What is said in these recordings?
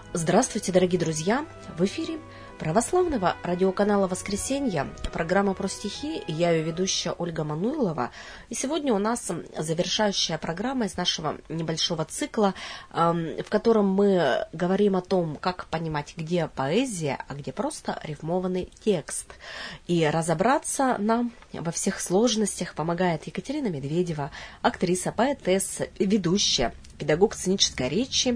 Здравствуйте, дорогие друзья! В эфире православного радиоканала «Воскресенье», программа про стихи, я ее ведущая Ольга Мануйлова. И сегодня у нас завершающая программа из нашего небольшого цикла, в котором мы говорим о том, как понимать, где поэзия, а где просто рифмованный текст. И разобраться нам во всех сложностях помогает Екатерина Медведева, актриса, поэтесса, ведущая, педагог сценической речи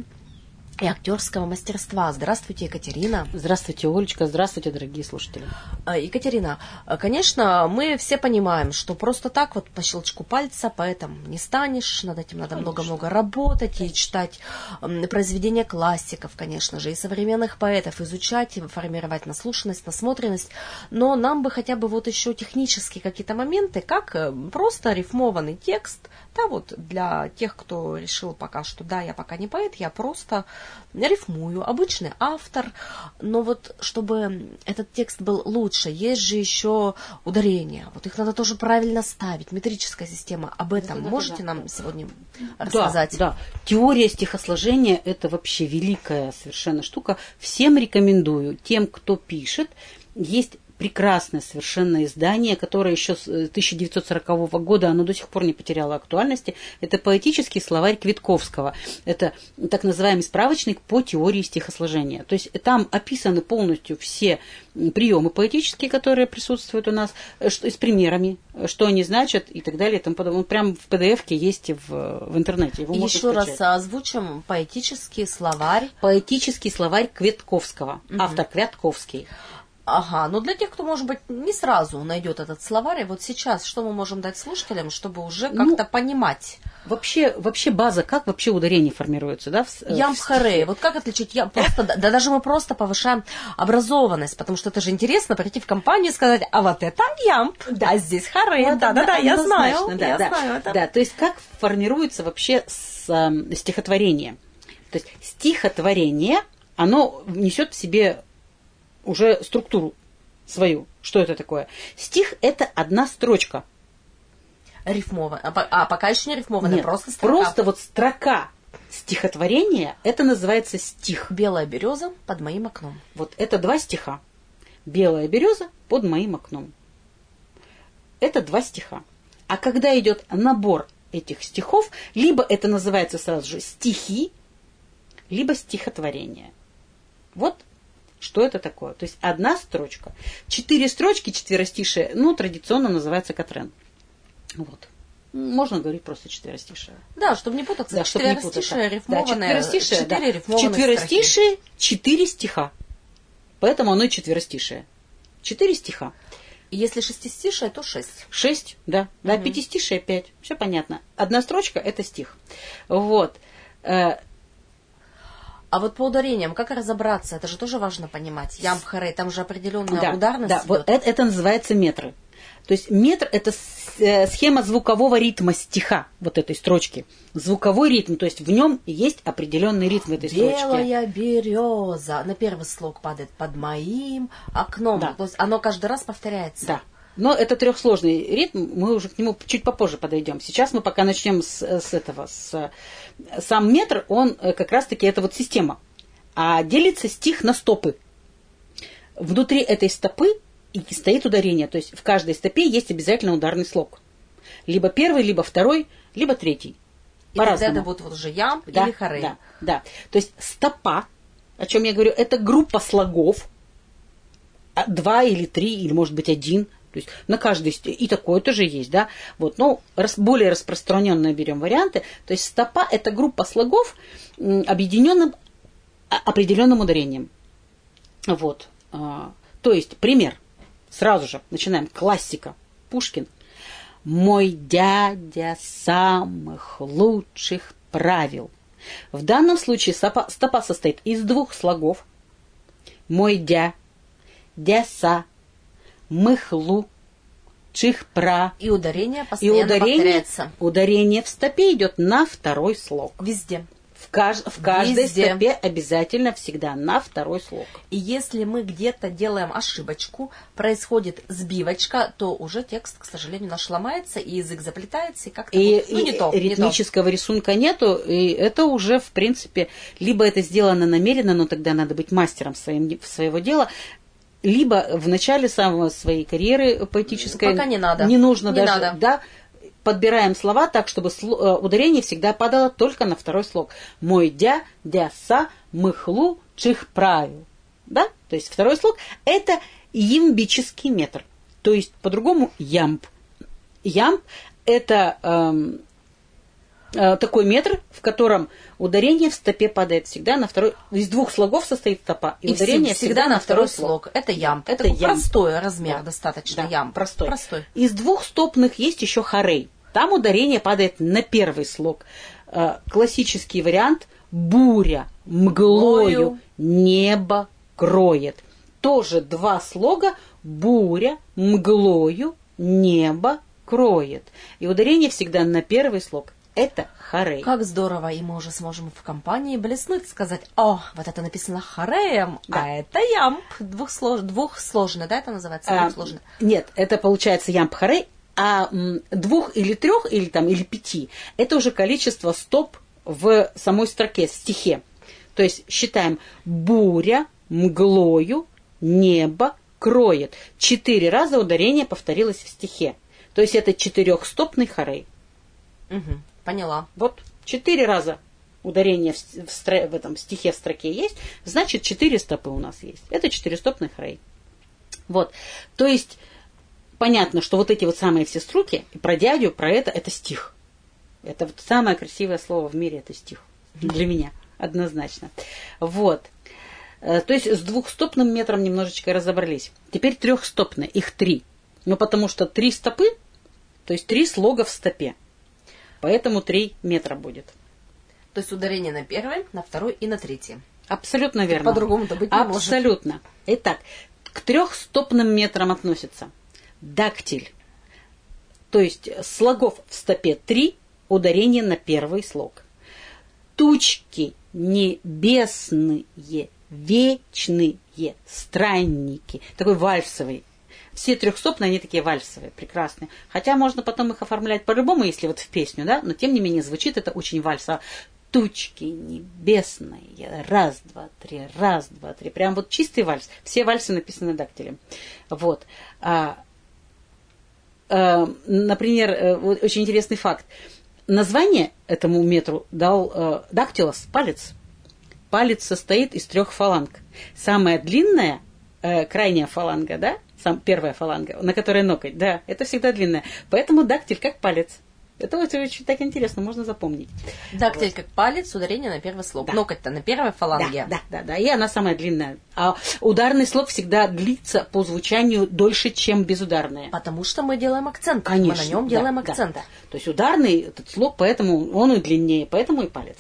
и актерского мастерства. Здравствуйте, Екатерина. Здравствуйте, Олечка. Здравствуйте, дорогие слушатели. Екатерина, конечно, мы все понимаем, что просто так вот по щелчку пальца поэтом не станешь, над этим надо много-много работать и читать произведения классиков, конечно же, и современных поэтов, изучать, и формировать наслушанность, насмотренность, но нам бы хотя бы вот еще технические какие-то моменты, как просто рифмованный текст, да, вот для тех, кто решил пока, что да, я пока не поэт, я просто рифмую, обычный автор, но вот чтобы этот текст был лучше, есть же еще ударения, вот их надо тоже правильно ставить, метрическая система, об этом можете нам сегодня рассказать? Да. Теория стихосложения – это вообще великая совершенно штука, всем рекомендую, тем, кто пишет, есть прекрасное совершенно издание, которое еще с 1940 года, оно до сих пор не потеряло актуальности. Это поэтический словарь Квитковского. Это так называемый справочник по теории стихосложения. То есть там описаны полностью все приемы поэтические, которые присутствуют у нас, с примерами, что они значат и так далее. Там прям в PDF-ке есть в интернете. Его можно еще скачать. Раз озвучим поэтический словарь. Поэтический словарь Квитковского. Автор Квятковский. Ага, но для тех, кто, может быть, не сразу найдет этот словарь, вот сейчас что мы можем дать слушателям, чтобы уже как-то понимать? Вообще база, как вообще ударение формируется, да? Ям-харе, вот как отличить даже мы просто повышаем образованность, потому что это же интересно прийти в компанию и сказать, а вот это ямп, а здесь харе, вот, да, я знаю это. Да, то есть как формируется вообще стихотворение. То есть стихотворение, оно несет в себе уже структуру свою. Что это такое? Стих – это одна строчка. Рифмованная. А пока еще не рифмованная, Нет, просто строка. Просто вот строка стихотворения, это называется стих. «Белая береза под моим окном». Вот это два стиха. «Белая береза под моим окном». Это два стиха. А когда идет набор этих стихов, либо это называется сразу же стихи, либо стихотворение. Вот что это такое? То есть одна строчка. 4 строчки, четверостишие, традиционно называется катрен. Вот. Можно говорить просто четверостишие. Да, чтобы не путаться. Да, четверостишие рифмованное. Четверостишие, рифмованные четверостишие, 4 стиха. Поэтому оно и четверостишие. 4 стиха. И если шестистишие, то 6. 6, да. Да, пятистишие 5. Все понятно. Одна строчка – это стих. Вот. А вот по ударениям, как разобраться? Это же тоже важно понимать. Ям-харе, там же определенная ударность. Да, вот это называется метры. То есть метр – это схема звукового ритма стиха, вот этой строчки. Звуковой ритм, то есть в нем есть определенный ритм этой строчки. Белая береза на первый слог падает под моим окном. Да. То есть оно каждый раз повторяется. Да. Но это трехсложный ритм, мы уже к нему чуть попозже подойдем. Сейчас мы пока начнем сам метр, он как раз-таки это вот система. А делится стих на стопы. Внутри этой стопы и стоит ударение. То есть в каждой стопе есть обязательно ударный слог. Либо первый, либо второй, либо третий. И тогда это будет вот уже ямп или харе. Да. То есть стопа, о чем я говорю, это группа слогов. 2 или 3, или может быть 1. То есть на каждой и такое тоже есть, да. Вот, более распространенные берем варианты. То есть стопа – это группа слогов, объединенным определенным ударением. Вот. То есть пример. Сразу же начинаем. Классика. Пушкин. «Мой дядя самых лучших правил». В данном случае стопа состоит из 2 слогов. «Мой дя-са», «мыхлу», «чихпра». И ударение постоянно повторяется. Ударение в стопе идет на второй слог. Везде. В каждой Везде. стопе обязательно всегда на второй слог. И если мы где-то делаем ошибочку, происходит сбивочка, то уже текст, к сожалению, наш ломается, и язык заплетается, и как-то не то. Ритмического рисунка нету, и это уже, в принципе, либо это сделано намеренно, но тогда надо быть мастером своего дела, либо в начале своей карьеры поэтической пока не надо. Не нужно не даже, надо. да, подбираем слова так, чтобы ударение всегда падало только на второй слог. Мой дядя са мыхлу чих правил. Да? То есть второй слог – это ямбический метр. То есть по-другому ямб. Ямб – это такой метр, в котором ударение в стопе падает всегда на второй. Из двух слогов состоит стопа, и ударение всегда на второй слог. Это ямб. Это ямб. простой размер, достаточно. Да, ямб. простой. Из двухстопных есть еще хорей. Там ударение падает на первый слог. Классический вариант – буря мглою небо кроет. Тоже два слога – буря мглою небо кроет. И ударение всегда на первый слог. Это хорей. Как здорово, и мы уже сможем в компании блеснуть, сказать: о, вот это написано хореем, да. А это ямб. Двухсложный, да, это называется? Двухсложный. Нет, это получается ямб хорей, а двух или трех, или пяти, это уже количество стоп в самой строке, в стихе. То есть считаем: буря мглою небо кроет. 4 раза ударение повторилось в стихе. То есть это 4-стопный хорей. Угу, поняла. Вот 4 раза ударение в этом стихе в строке есть, значит 4 стопы у нас есть. Это 4-стопный хорей. Вот. То есть понятно, что вот эти вот самые все строки, про дядю, про это стих. Это вот самое красивое слово в мире, это стих. Для меня, однозначно. Вот. То есть с двухстопным метром немножечко разобрались. Теперь трехстопные, их 3. Ну, потому что 3 стопы, то есть 3 слога в стопе. Поэтому 3 метра будет. То есть ударение на первый, на второй и на третий. Абсолютно верно. По-другому-то быть не может. Абсолютно. Итак, к трехстопным метрам относится дактиль. То есть слогов в стопе 3, ударение на первый слог. Тучки небесные, вечные странники. Такой вальсовый. Все трехстопные, они такие вальсовые, прекрасные. Хотя можно потом их оформлять по-любому, если вот в песню, да, но тем не менее звучит это очень вальсово. Тучки небесные, раз, два, три, раз, два, три. Прям вот чистый вальс. Все вальсы написаны дактилем. Вот. Например, очень интересный факт. Название этому метру дал дактилос, палец. Палец состоит из 3 фаланг. Самая длинная, крайняя фаланга, да, первая фаланга, на которой ноготь, да, это всегда длинная. Поэтому дактиль как палец. Это очень так интересно, можно запомнить. Дактиль как палец, ударение на первый слог. Да. Ноготь-то на первой фаланге. Да, и она самая длинная. А ударный слог всегда длится по звучанию дольше, чем безударные. Потому что мы делаем акцент. Конечно. Мы на нем делаем акцент. Да. То есть ударный этот слог, поэтому он и длиннее, поэтому и палец.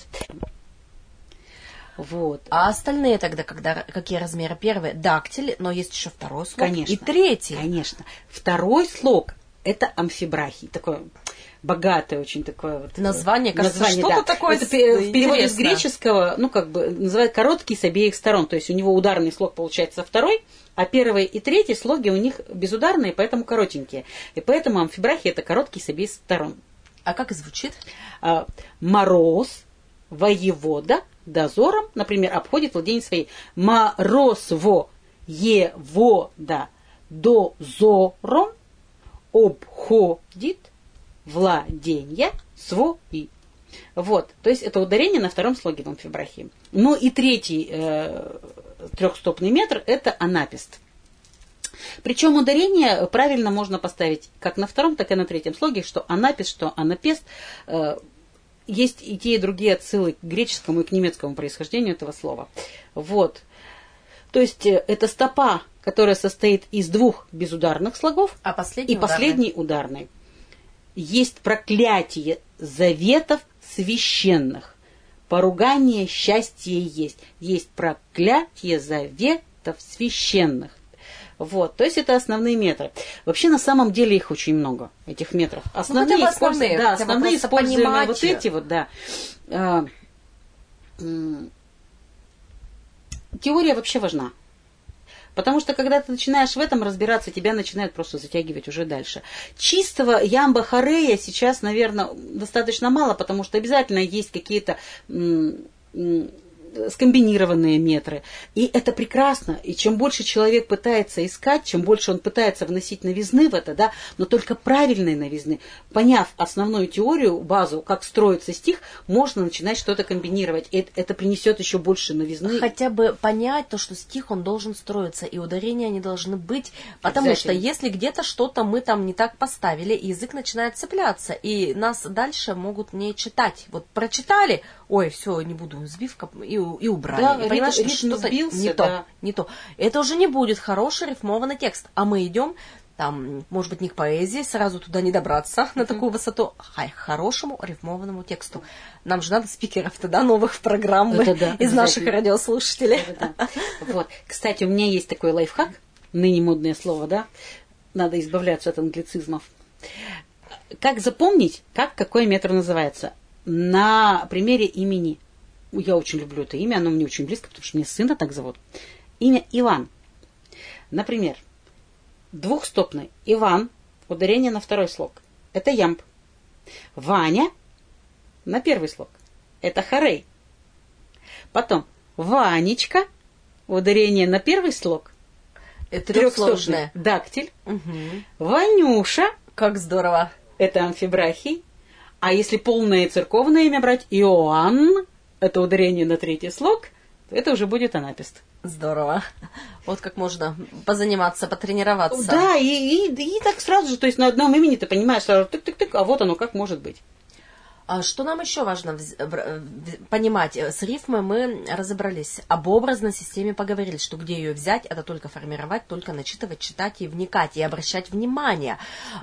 Вот. А остальные тогда, какие размеры? Первый дактиль, но есть еще второй слог. Конечно. И третий. Конечно. Второй слог – это амфибрахий. Такое богатое очень такое вот название, кажется, что-то да. такое. Это в переводе с греческого, называют короткий с обеих сторон. То есть у него ударный слог получается второй, а первый и третий слоги у них безударные, поэтому коротенькие. И поэтому амфибрахий – это короткий с обеих сторон. А как звучит? Мороз, воевода, дозором, например, обходит владение своей. Мороз во евода дозором обходит владения свои. Вот, то есть это ударение на втором слоге в амфибрахии. Ну и третий трехстопный метр – это анапест. Причем ударение правильно можно поставить как на втором, так и на третьем слоге, что анапест, что анапест. Есть и те, и другие отсылы к греческому и к немецкому происхождению этого слова. Вот. То есть это стопа, которая состоит из 2 безударных слогов, а последний ударный. Есть проклятие заветов священных. Поругание счастья есть. Есть проклятие заветов священных. Вот, то есть это основные метры. Вообще на самом деле их очень много, этих метров. Основные используем вот эти вот, да. теория вообще важна. Потому что, когда ты начинаешь в этом разбираться, тебя начинают просто затягивать уже дальше. Чистого ямба-хорея сейчас, наверное, достаточно мало, потому что обязательно есть какие-то скомбинированные метры. И это прекрасно. И чем больше человек пытается искать, чем больше он пытается вносить новизны в это, да, но только правильной новизны. Поняв основную теорию, базу, как строится стих, можно начинать что-то комбинировать. И это принесет еще больше новизны. Хотя бы понять то, что стих, он должен строиться, и ударения они должны быть. Потому что если где-то что-то мы там не так поставили, язык начинает цепляться, и нас дальше могут не читать. Вот прочитали, ой, все, не буду, сбивка, и убрали. Да, и понимаешь, ритм что-то сбился, не да. то, не то. Это уже не будет хороший рифмованный текст. А мы идем, там, может быть, не к поэзии, сразу туда не добраться на такую высоту, а к хорошему рифмованному тексту. Нам же надо спикеров тогда новых в программы из наших радиослушателей. Вот. Кстати, у меня есть такой лайфхак, ныне модное слово, да? Надо избавляться от англицизмов. Как запомнить, как какой метр называется? На примере имени. Я очень люблю это имя, оно мне очень близко, потому что мне сына так зовут. Имя Иван. Например, двухстопный Иван, ударение на второй слог. Это ямб. Ваня на первый слог. Это хорей. Потом Ванечка, ударение на первый слог. Это трехсложное. Дактиль. Ванюша. Как здорово. Это амфибрахий. А если полное церковное имя брать, Иоанн, это ударение на третий слог, то это уже будет анапист. Здорово. Вот как можно позаниматься, потренироваться. Да, и так сразу же, то есть на одном имени ты понимаешь сразу, тык-тык-тык, а вот оно как может быть. А что нам еще важно понимать? С рифмой мы разобрались. Об образной системе поговорили, что где ее взять, это только формировать, только начитывать, читать и вникать, и обращать внимание.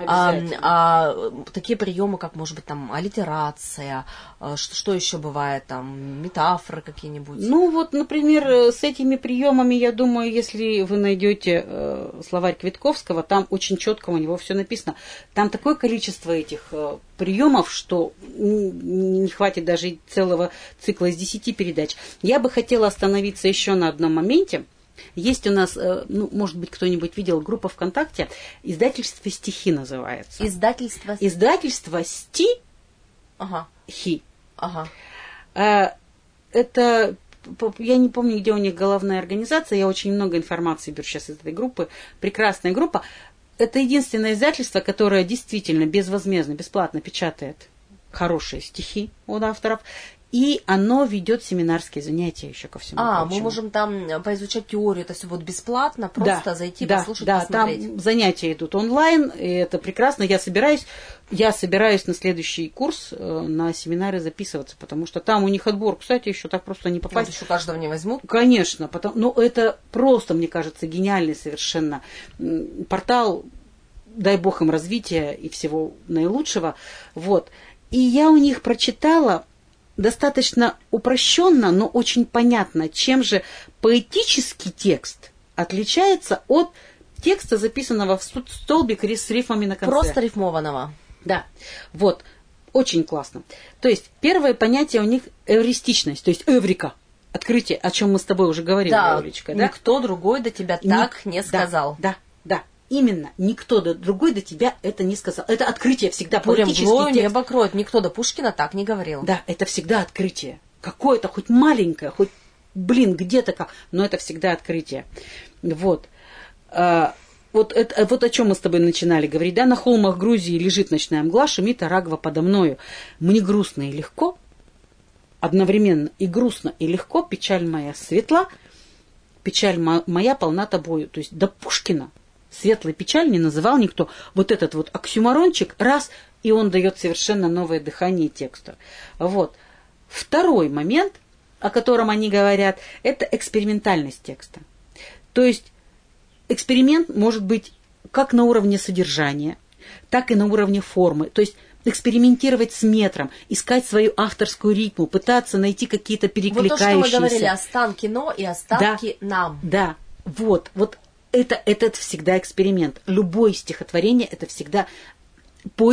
Такие приемы, как, может быть, там, аллитерация, что еще бывает, там, метафоры какие-нибудь? Ну, вот, например, с этими приемами, я думаю, если вы найдете словарь Квитковского, там очень четко у него все написано. Там такое количество этих приемов, что не хватит даже целого цикла из 10 передач. Я бы хотела остановиться еще на одном моменте. Есть у нас, ну, может быть, кто-нибудь видел, группа ВКонтакте, издательство «Стихи» называется. Издательство «Сти». Ага. Хи. Ага. Это, я не помню, где у них головная организация, я очень много информации беру сейчас из этой группы. Прекрасная группа. Это единственное издательство, которое действительно безвозмездно, бесплатно печатает хорошие стихи от авторов, и оно ведет семинарские занятия еще ко всему прочему. Мы можем там поизучать теорию, это все вот бесплатно, просто зайти, послушать, посмотреть. Там занятия идут онлайн, и это прекрасно. Я собираюсь на следующий курс на семинары записываться, потому что там у них отбор, кстати, еще так просто не попасть. Еще каждого не возьмут? Конечно, но это просто, мне кажется, гениальный совершенно портал, дай бог им развития и всего наилучшего. Вот. И я у них прочитала достаточно упрощенно, но очень понятно, чем же поэтический текст отличается от текста, записанного в столбик с рифмами на конце. Просто рифмованного. Да, вот, очень классно. То есть первое понятие у них эвристичность, то есть эврика, открытие, о чем мы с тобой уже говорили, Олечка. Да, никто другой до тебя так не сказал. Да. Именно, никто другой до тебя это не сказал. Это открытие всегда, поэтический текст. Небо кроет, никто до Пушкина так не говорил. Да, это всегда открытие. Какое-то, хоть маленькое, хоть, где-то как, но это всегда открытие. Вот. Вот о чем мы с тобой начинали говорить, да? На холмах Грузии лежит ночная мгла, шумит Арагва подо мною. Мне грустно и легко, одновременно и грустно, и легко, печаль моя светла, печаль моя полна тобою. То есть до Пушкина светлой печаль не называл никто. Вот этот вот оксюморончик, раз, и он дает совершенно новое дыхание текста. Вот. Второй момент, о котором они говорят, это экспериментальность текста. То есть эксперимент может быть как на уровне содержания, так и на уровне формы. То есть экспериментировать с метром, искать свою авторскую ритму, пытаться найти какие-то перекликающиеся. Вот то, что мы говорили, останки но и останки нам. Да, вот. Это всегда эксперимент. Любое стихотворение – это всегда поиск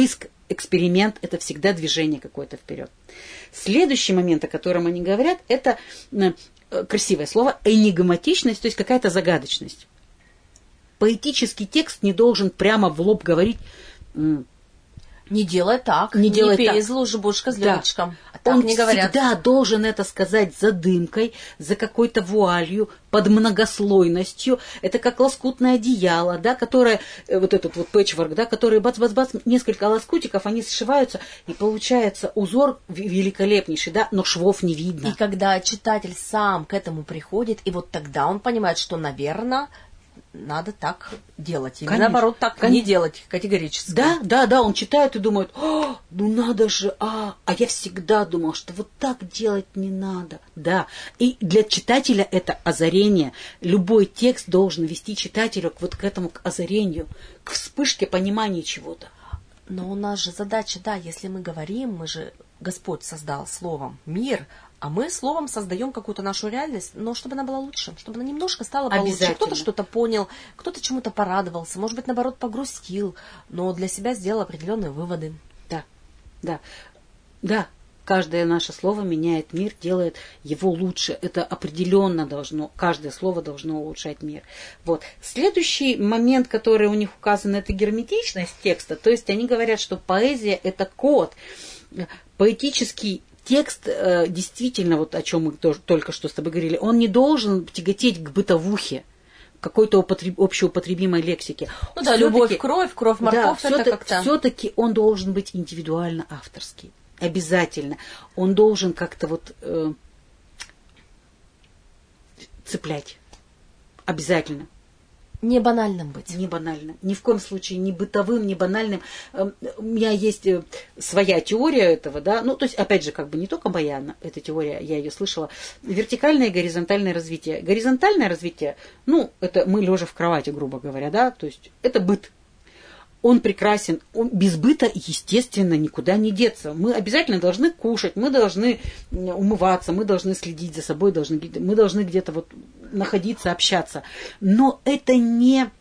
эксперимент, это всегда движение какое-то вперед. Следующий момент, о котором они говорят, это красивое слово энигматичность, то есть какая-то загадочность. Поэтический текст не должен прямо в лоб говорить. Не делай так, не делай пей так. из лужи будешь козленочком. Да. Так Он не говорят. всегда должен это сказать за дымкой, за какой-то вуалью, под многослойностью. Это как лоскутное одеяло, да, которое, вот этот вот пэтчворк, да, который бац-бац-бац, несколько лоскутиков, они сшиваются, и получается узор великолепнейший, да, но швов не видно. И когда читатель сам к этому приходит, и вот тогда он понимает, что, наверное, надо так делать. Или Конечно, наоборот, так не делать категорически. Да, он читает и думает, ну надо же, а я всегда думал, что вот так делать не надо. Да, и для читателя это озарение. Любой текст должен вести читателя вот к этому, к озарению, к вспышке понимания чего-то. Но у нас же задача, да, если мы говорим, мы же, Господь создал словом мир, а мы словом создаем какую-то нашу реальность, но чтобы она была лучше, чтобы она немножко стала получше. Кто-то что-то понял, кто-то чему-то порадовался, может быть, наоборот, погрустил, но для себя сделал определенные выводы. Да. Каждое наше слово меняет мир, делает его лучше. Это определенно должно, каждое слово должно улучшать мир. Вот. Следующий момент, который у них указан, это герметичность текста. То есть они говорят, что поэзия – это код. Поэтический текст, действительно, вот о чем мы только что с тобой говорили, он не должен тяготеть к бытовухе, какой-то общеупотребимой лексике. Ну да, любовь, кровь, морковь, да, это как-то... Все-таки он должен быть индивидуально авторский. Обязательно. Он должен как-то вот цеплять. Обязательно. Не банальным быть. Не банально. Ни в коем случае не бытовым, не банальным. У меня есть своя теория этого, да. Ну, то есть, опять же, как бы не только моя эта теория, я ее слышала. Вертикальное и горизонтальное развитие. Горизонтальное развитие, ну, это мы лежа в кровати, грубо говоря, да. То есть, это быт. Он прекрасен, он без быта, естественно, никуда не деться. Мы обязательно должны кушать, мы должны умываться, мы должны следить за собой, мы должны где-то вот находиться, общаться. Но это не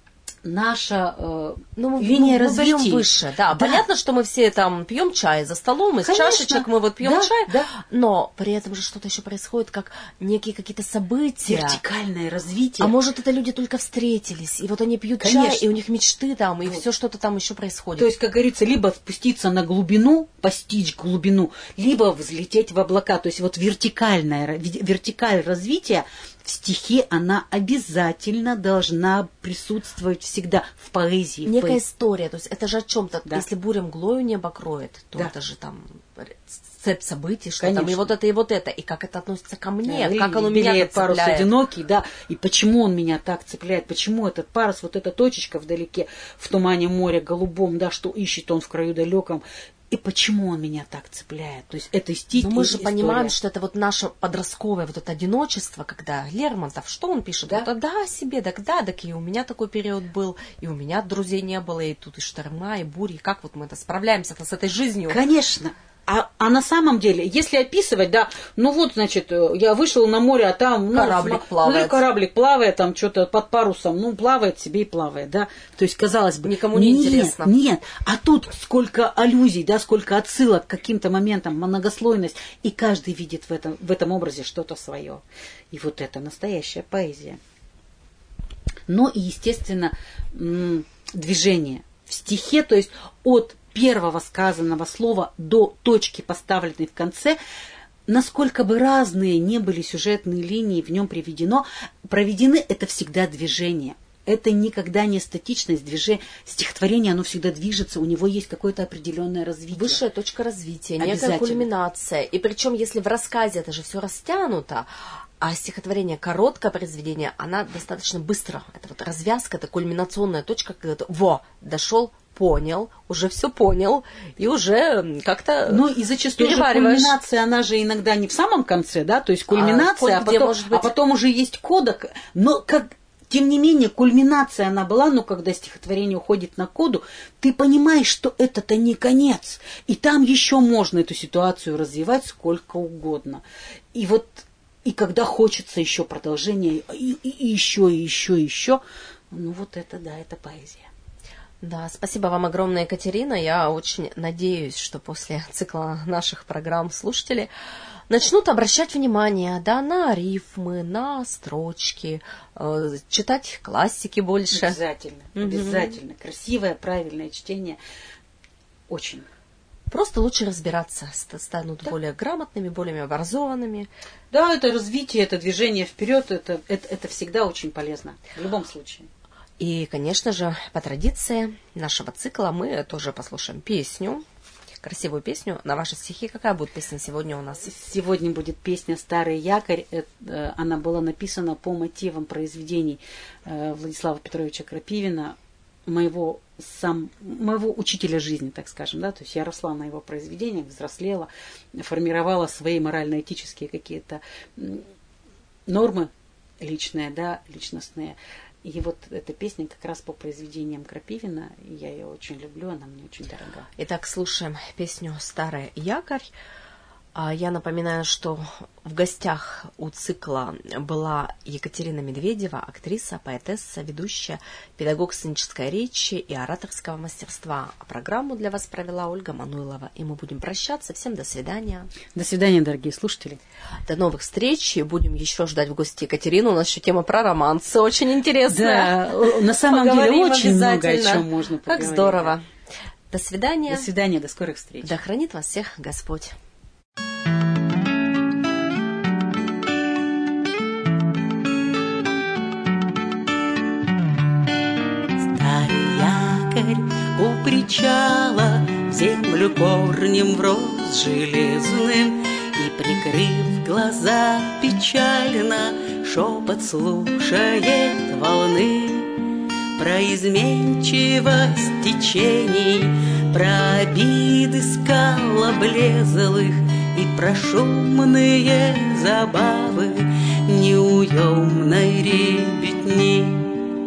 наша линия развития. Мы берем выше, да. Понятно, что мы все там пьем чай за столом, из чашечек мы вот пьем чай, но при этом же что-то еще происходит, как некие какие-то события. Вертикальное развитие. А может, это люди только встретились, и вот они пьют чай, и у них мечты там, и все что-то там еще происходит. То есть, как говорится, либо спуститься на глубину, постичь глубину, либо взлететь в облака. То есть, вот вертикаль развития в стихе, она обязательно должна присутствовать всегда в поэзии. Некая история, то есть это же о чем-то. Да. Если буря мглою небо кроет, то это же там цепь событий, что там и вот это, и как это относится ко мне, как оно меня так парус цепляет. Одинокий, да, и почему он меня так цепляет, почему этот парус, вот эта точечка вдалеке, в тумане моря голубом, да, что ищет он в краю далеком, и почему он меня так цепляет. То есть это Но мы же понимаем, что это вот наше подростковое вот это одиночество, когда Лермонтов, что он пишет? Да, вот, да себе, так и у меня такой период был, и у меня друзей не было, и тут и шторма, и бури, и как вот мы это справляемся с этой жизнью? Конечно. А на самом деле, если описывать, да, ну вот, значит, я вышел на море, а там кораблик плавает, там что-то под парусом, ну, плавает себе и плавает, да. То есть, казалось бы... Никому не интересно. Нет, а тут сколько аллюзий, да, сколько отсылок к каким-то моментам, многослойность, и каждый видит в этом образе что-то свое. И вот это настоящая поэзия. Но и, естественно, движение в стихе, то есть от первого сказанного слова до точки, поставленной в конце, насколько бы разные не были сюжетные линии в нем проведены, это всегда движение. Это никогда не статичность движения. Стихотворение, оно всегда движется, у него есть какое-то определенное развитие. Высшая точка развития, некая кульминация. И причем, если в рассказе это же все растянуто, а стихотворение короткое произведение, она достаточно быстро. Это вот развязка, это кульминационная точка, когда ты дошел, понял, уже все понял, и уже как-то Ну и зачастую же кульминация, она же иногда не в самом конце, да, то есть кульминация, а потом уже есть кодек, но тем не менее, кульминация она была, но когда стихотворение уходит на коду, ты понимаешь, что это-то не конец, и там еще можно эту ситуацию развивать сколько угодно. И вот, и когда хочется еще продолжения, и еще, ну вот это, да, это поэзия. Да, спасибо вам огромное, Екатерина. Я очень надеюсь, что после цикла наших программ слушатели начнут обращать внимание, да, на рифмы, на строчки, читать классики больше. Обязательно, обязательно. Красивое, правильное чтение. Очень. Просто лучше разбираться, станут более грамотными, более образованными. Да, это развитие, это движение вперед, это всегда очень полезно, в любом случае. И, конечно же, по традиции нашего цикла мы тоже послушаем песню, красивую песню на ваши стихи. Какая будет песня сегодня у нас? Сегодня будет песня «Старый якорь». Она была написана по мотивам произведений Владислава Петровича Крапивина, моего учителя жизни, так скажем, да, то есть я росла на его произведениях, взрослела, формировала свои морально-этические какие-то нормы личные, да, личностные. И вот эта песня как раз по произведениям Крапивина, я ее очень люблю, она мне очень дорога. Итак, слушаем песню «Старый якорь». Я напоминаю, что в гостях у цикла была Екатерина Медведева, актриса, поэтесса, ведущая, педагог сценической речи и ораторского мастерства. А программу для вас провела Ольга Мануйлова. И мы будем прощаться. Всем до свидания. До свидания, дорогие слушатели. До новых встреч. И будем еще ждать в гости Екатерину. У нас еще тема про романсы. Очень интересная. Да, на самом деле очень много о чем можно поговорить. Как здорово. До свидания. До свидания, до скорых встреч. Да хранит вас всех Господь. У причала в землю корнем врос железным, и, прикрыв глаза печально, шепот слушает волны про изменчивость течений, про обиды скал облезлых и про шумные забавы неуемной ребятни.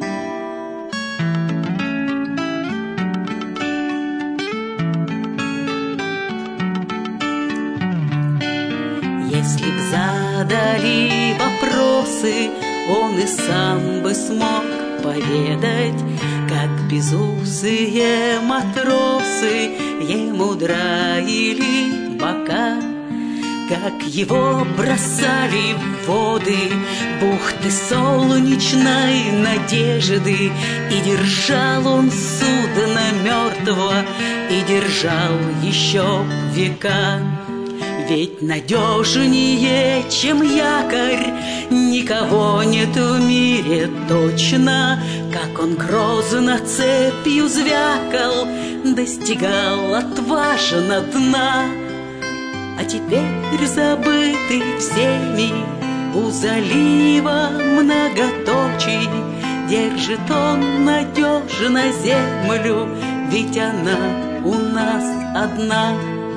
Если б задали вопросы, он и сам бы смог поведать, как безусые матросы ему драили бока, как его бросали в воды бухты солнечной надежды, и держал он судно мертвого, и держал еще века. Ведь надежнее, чем якорь, никого нет в мире точно, как он грозно цепью звякал, достигал отважно дна. А теперь забытый всеми у залива многоточий, держит он надежно землю, ведь она у нас одна.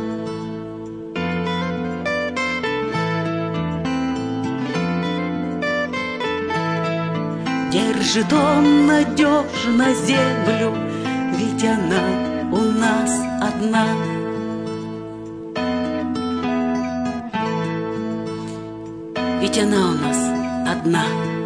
Держит он надежно землю, ведь она у нас одна. Ведь она у нас одна.